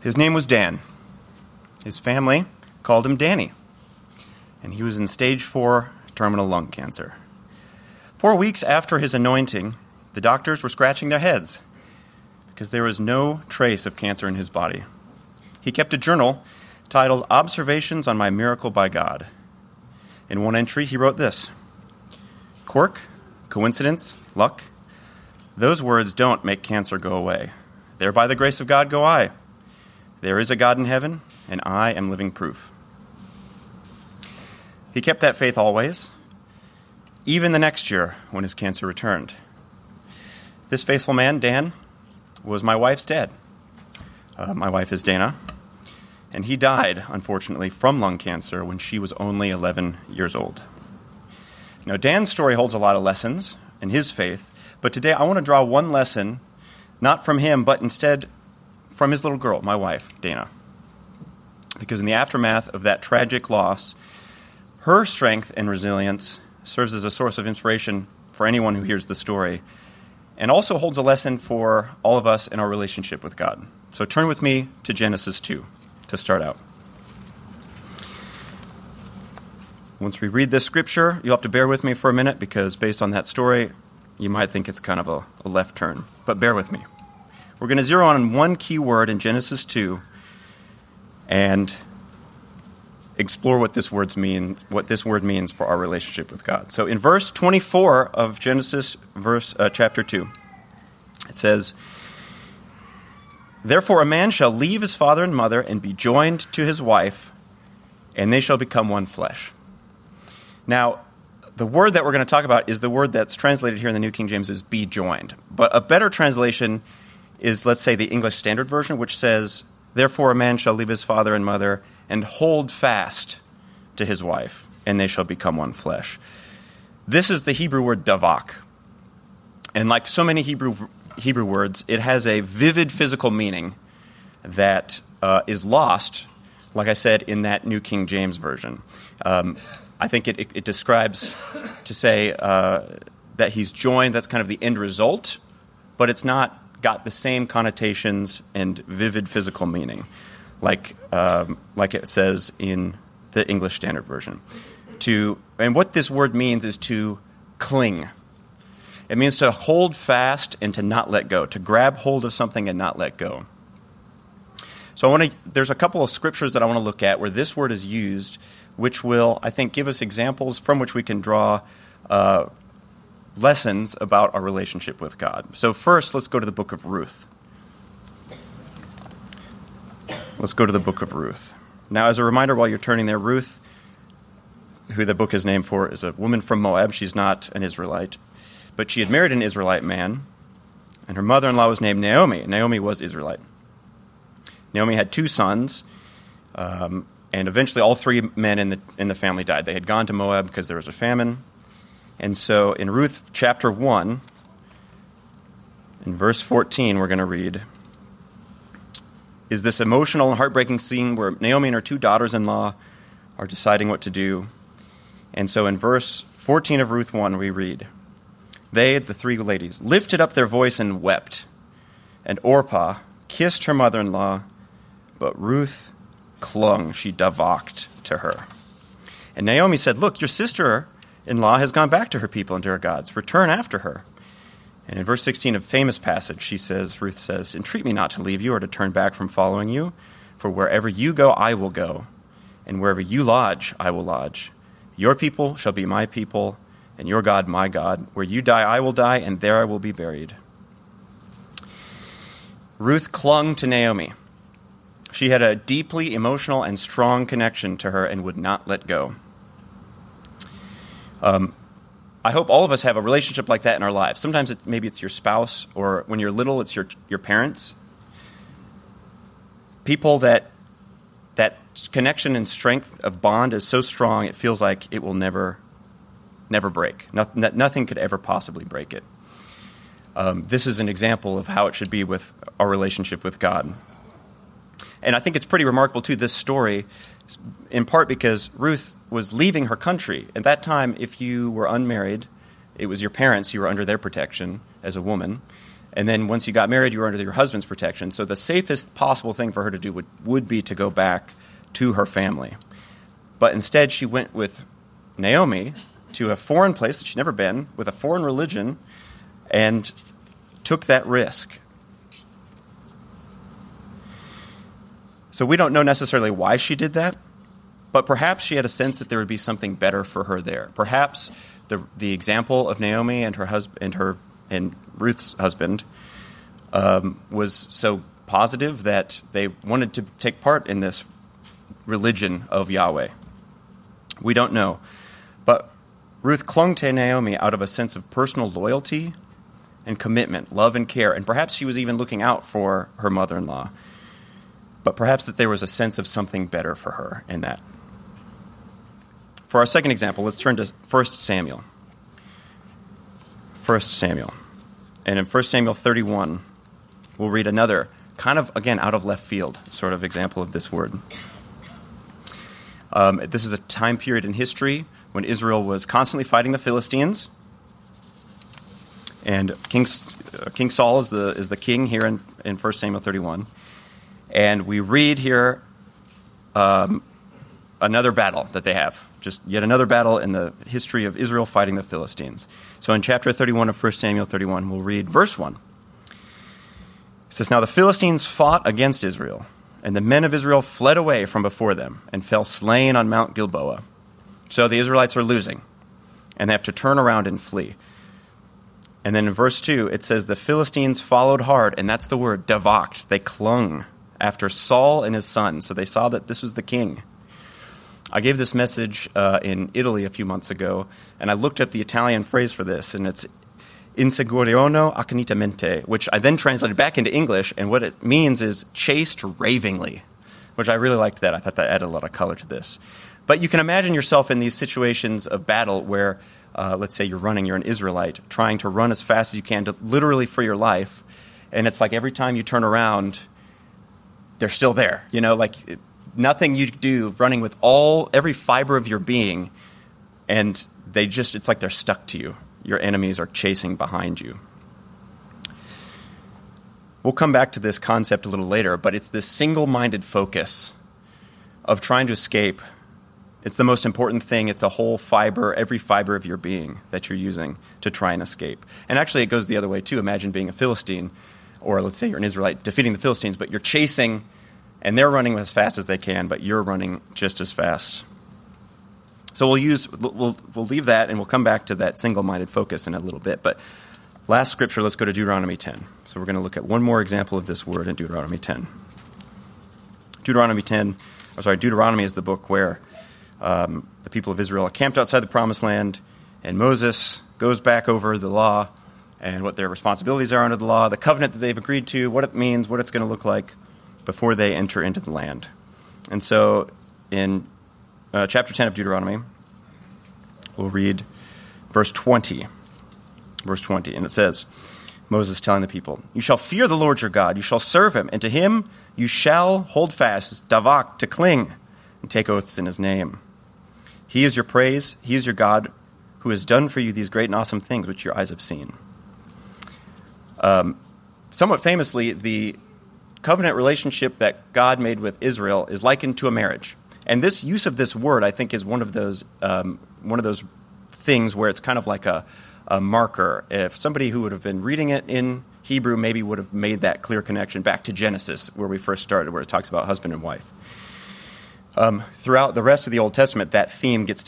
His name was Dan. His family called him Danny, and he was in stage 4 terminal lung cancer. 4 weeks after his anointing, the doctors were scratching their heads because there was no trace of cancer in his body. He kept a journal titled Observations on My Miracle by God. In one entry, he wrote this: "Quirk, coincidence, luck, those words don't make cancer go away. There by the grace of God go I. There is a God in heaven, and I am living proof." He kept that faith always, even the next year when his cancer returned. This faithful man, Dan, was my wife's dad. My wife is Dana, and he died, unfortunately, from lung cancer when she was only 11 years old. Now, Dan's story holds a lot of lessons in his faith, but today I want to draw one lesson, not from him, but instead from his little girl, my wife, Dana. Because in the aftermath of that tragic loss, her strength and resilience serves as a source of inspiration for anyone who hears the story, and also holds a lesson for all of us in our relationship with God. So turn with me to Genesis 2 to start out. Once we read this scripture, you'll have to bear with me for a minute, because based on that story, you might think it's kind of a left turn. But bear with me. We're going to zero in on one key word in Genesis 2 and explore what this word means for our relationship with God. So in verse 24 of Genesis chapter 2, it says, "Therefore a man shall leave his father and mother and be joined to his wife, and they shall become one flesh." Now, the word that we're going to talk about is the word that's translated here in the New King James as "be joined." But a better translation is, let's say, the English Standard Version, which says, "Therefore a man shall leave his father and mother and hold fast to his wife, and they shall become one flesh." This is the Hebrew word davak. And like so many Hebrew words, it has a vivid physical meaning that is lost, like I said, in that New King James Version. I think it describes, to say that he's joined, that's kind of the end result, but it's not got the same connotations and vivid physical meaning, like it says in the English Standard Version. And what this word means is to cling. It means to hold fast and to not let go, to grab hold of something and not let go. So there's a couple of scriptures that I want to look at where this word is used, which will, I think, give us examples from which we can draw lessons about our relationship with God. So first, let's go to the book of Ruth. Let's go to the book of Ruth. Now, as a reminder, while you're turning there, Ruth, who the book is named for, is a woman from Moab. She's not an Israelite, but she had married an Israelite man, and her mother-in-law was named Naomi. Naomi was Israelite. Naomi had 2 sons, and eventually all 3 men in the family died. They had gone to Moab because there was a famine. And so in Ruth chapter 1, in verse 14, we're going to read, is this emotional and heartbreaking scene where Naomi and her 2 daughters-in-law are deciding what to do. And so in verse 14 of Ruth 1, we read, "They, the 3 ladies, lifted up their voice and wept, and Orpah kissed her mother-in-law, but Ruth clung," she davaked to her. "And Naomi said, 'Look, your sister-in-law has gone back to her people and to her gods. Return after her.' And in verse 16, a famous passage, Ruth says, 'Entreat me not to leave you or to turn back from following you, for wherever you go, I will go, and wherever you lodge, I will lodge. Your people shall be my people, and your God my God. Where you die, I will die, and there I will be buried.'" Ruth clung to Naomi. She had a deeply emotional and strong connection to her and would not let go. I hope all of us have a relationship like that in our lives. Sometimes maybe it's your spouse, or when you're little, it's your parents. People that connection and strength of bond is so strong, it feels like it will never break. Nothing could ever possibly break it. This is an example of how it should be with our relationship with God. And I think it's pretty remarkable, too, this story, in part because Ruth was leaving her country. At that time, if you were unmarried, it was your parents, you were under their protection as a woman. And then once you got married, you were under your husband's protection. So the safest possible thing for her to do would be to go back to her family. But instead, she went with Naomi to a foreign place that she'd never been, with a foreign religion, and took that risk. So we don't know necessarily why she did that, but perhaps she had a sense that there would be something better for her there. Perhaps the example of Naomi and her husband and Ruth's husband was so positive that they wanted to take part in this religion of Yahweh. We don't know. But Ruth clung to Naomi out of a sense of personal loyalty and commitment, love and care, and perhaps she was even looking out for her mother-in-law. But perhaps that there was a sense of something better for her in that. For our second example, let's turn to 1 Samuel. 1 Samuel. And in 1 Samuel 31, we'll read another kind of, again, out of left field sort of example of this word. This is a time period in history when Israel was constantly fighting the Philistines. And King Saul is the king here in 1 Samuel 31. And we read here another battle that they have. Just yet another battle in the history of Israel fighting the Philistines. So in chapter 31 of 1 Samuel 31, we'll read verse 1. It says, "Now the Philistines fought against Israel, and the men of Israel fled away from before them and fell slain on Mount Gilboa." So the Israelites are losing, and they have to turn around and flee. And then in verse 2, it says, "The Philistines followed hard," and that's the word, davakt. They clung after Saul and his sons, so they saw that this was the king. I gave this message in Italy a few months ago, and I looked at the Italian phrase for this, and it's inseguiono accanitamente, which I then translated back into English, and what it means is chased ravingly, which I really liked that. I thought that added a lot of color to this. But you can imagine yourself in these situations of battle where, let's say you're an Israelite, trying to run as fast as you can to literally for your life, and it's like every time you turn around, they're still there. Nothing you do, running with every fiber of your being, and it's like they're stuck to you. Your enemies are chasing behind you. We'll come back to this concept a little later, but it's this single-minded focus of trying to escape. It's the most important thing. It's a whole fiber, every fiber of your being that you're using to try and escape. And actually, it goes the other way, too. Imagine being a Philistine, or let's say you're an Israelite defeating the Philistines, but you're chasing, and they're running as fast as they can, but you're running just as fast. So we'll leave that, and we'll come back to that single-minded focus in a little bit. But last scripture, let's go to Deuteronomy 10. So we're going to look at one more example of this word in Deuteronomy 10. Deuteronomy is the book where the people of Israel are camped outside the Promised Land, and Moses goes back over the law and what their responsibilities are under the law, the covenant that they've agreed to, what it means, what it's going to look like before they enter into the land. And so in chapter 10 of Deuteronomy, we'll read verse 20. Verse 20, and it says, Moses telling the people, "You shall fear the Lord your God, you shall serve him, and to him you shall hold fast, davak, to cling, and take oaths in his name. He is your praise, he is your God, who has done for you these great and awesome things which your eyes have seen." Somewhat famously, the covenant relationship that God made with Israel is likened to a marriage. And this use of this word, I think, is one of those things where it's kind of like a marker. If somebody who would have been reading it in Hebrew maybe would have made that clear connection back to Genesis, where we first started, where it talks about husband and wife. Throughout the rest of the Old Testament, that theme gets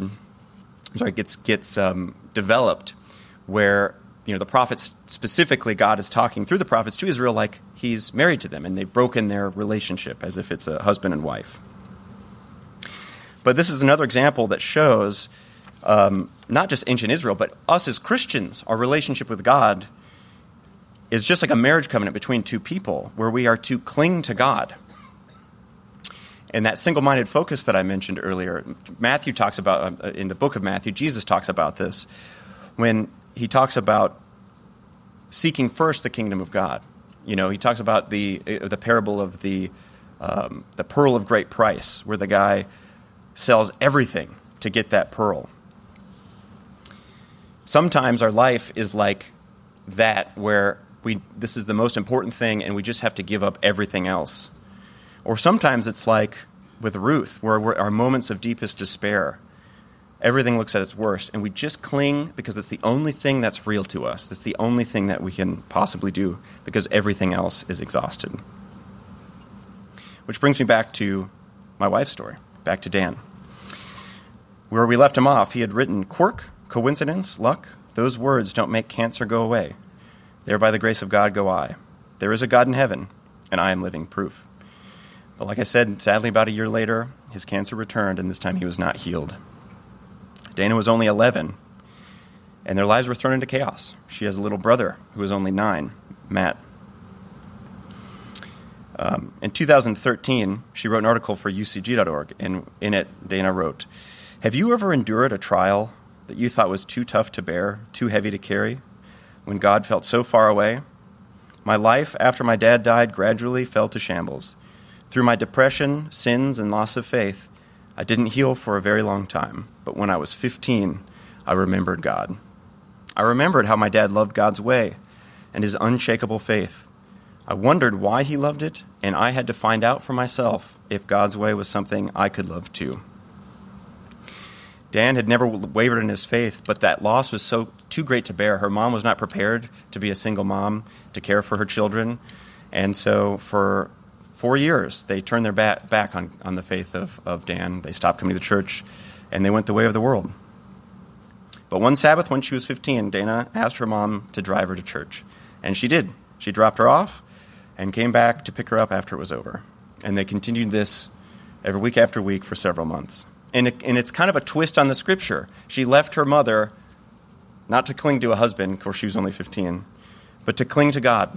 developed, where the prophets, specifically God is talking through the prophets to Israel like he's married to them, and they've broken their relationship as if it's a husband and wife. But this is another example that shows not just ancient Israel, but us as Christians, our relationship with God is just like a marriage covenant between two people where we are to cling to God. And that single-minded focus that I mentioned earlier, Matthew talks about, in the book of Matthew, Jesus talks about this when he talks about seeking first the kingdom of God. He talks about the parable of the pearl of great price, where the guy sells everything to get that pearl. Sometimes our life is like that, where this is the most important thing, and we just have to give up everything else. Or sometimes it's like with Ruth, where our moments of deepest despair, everything looks at its worst, and we just cling because it's the only thing that's real to us. That's the only thing that we can possibly do because everything else is exhausted. Which brings me back to my wife's story, back to Dan. Where we left him off, he had written, "Quirk, coincidence, luck, those words don't make cancer go away. There by the grace of God go I. There is a God in heaven, and I am living proof." But like I said, sadly about a year later, his cancer returned, and this time he was not healed. Dana was only 11, and their lives were thrown into chaos. She has a little brother who was only 9, Matt. In 2013, she wrote an article for UCG.org, and in it, Dana wrote, "Have you ever endured a trial that you thought was too tough to bear, too heavy to carry, when God felt so far away? My life, after my dad died, gradually fell to shambles. Through my depression, sins, and loss of faith, I didn't heal for a very long time, but when I was 15, I remembered God. I remembered how my dad loved God's way and his unshakable faith. I wondered why he loved it, and I had to find out for myself if God's way was something I could love too." Dan had never wavered in his faith, but that loss was too great to bear. Her mom was not prepared to be a single mom, to care for her children, and so for 4 years, they turned their back on the faith of Dan. They stopped coming to church, and they went the way of the world. But one Sabbath when she was 15, Dana asked her mom to drive her to church, and she did. She dropped her off and came back to pick her up after it was over. And they continued this every week after week for several months. And it's kind of a twist on the scripture. She left her mother not to cling to a husband, of course she was only 15, but to cling to God.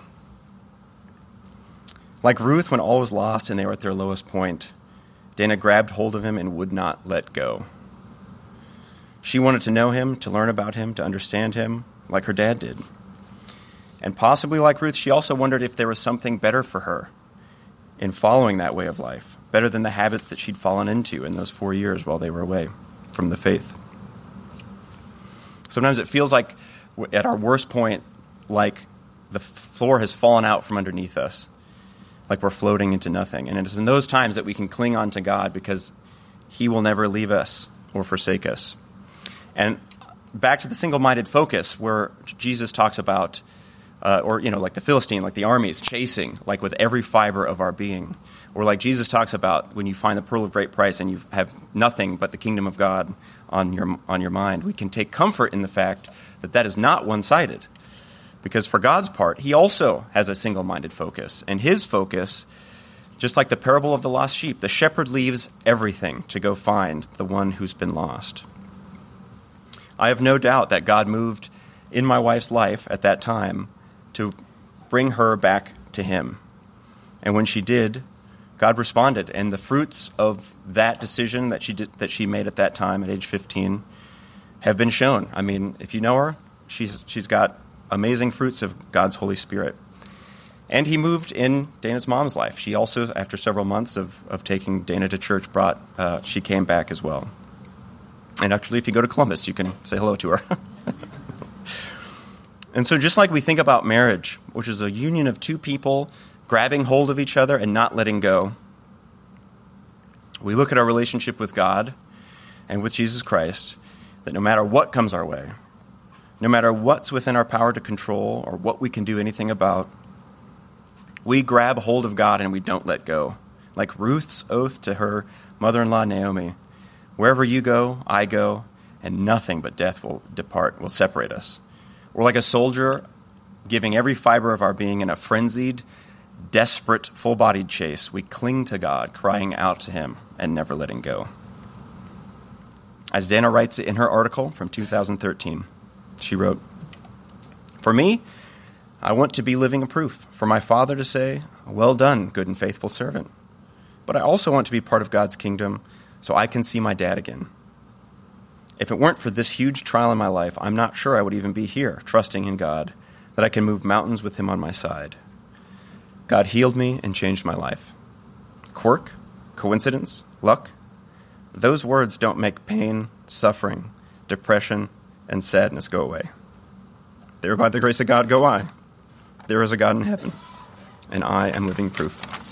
Like Ruth, when all was lost and they were at their lowest point, Dana grabbed hold of him and would not let go. She wanted to know him, to learn about him, to understand him, like her dad did. And possibly like Ruth, she also wondered if there was something better for her in following that way of life, better than the habits that she'd fallen into in those 4 years while they were away from the faith. Sometimes it feels like at our worst point, like the floor has fallen out from underneath us, like we're floating into nothing. And it is in those times that we can cling on to God because he will never leave us or forsake us. And back to the single-minded focus where Jesus talks about, like the Philistine, like the armies chasing, like with every fiber of our being. Or like Jesus talks about when you find the pearl of great price and you have nothing but the kingdom of God on your mind. We can take comfort in the fact that is not one-sided. Because for God's part, he also has a single-minded focus. And his focus, just like the parable of the lost sheep, the shepherd leaves everything to go find the one who's been lost. I have no doubt that God moved in my wife's life at that time to bring her back to him. And when she did, God responded. And the fruits of that decision that she made at that time at age 15 have been shown. I mean, if you know her, she's got amazing fruits of God's Holy Spirit. And he moved in Dana's mom's life. She also, after several months of taking Dana to church, she came back as well. And actually, if you go to Columbus, you can say hello to her. And so just like we think about marriage, which is a union of two people grabbing hold of each other and not letting go, we look at our relationship with God and with Jesus Christ, that no matter what comes our way, no matter what's within our power to control or what we can do anything about, we grab hold of God and we don't let go. Like Ruth's oath to her mother-in-law Naomi, "Wherever you go, I go, and nothing but death will separate us." We're like a soldier giving every fiber of our being in a frenzied, desperate, full-bodied chase. We cling to God, crying out to him and never letting go. As Dana writes in her article from 2013, she wrote, "For me, I want to be living a proof, for my Father to say, 'Well done, good and faithful servant.' But I also want to be part of God's kingdom so I can see my dad again. If it weren't for this huge trial in my life, I'm not sure I would even be here, trusting in God, that I can move mountains with him on my side. God healed me and changed my life. Quirk? Coincidence? Luck? Those words don't make pain, suffering, depression, and sadness go away. There by the grace of God go I. there is a God in heaven, and I am living proof.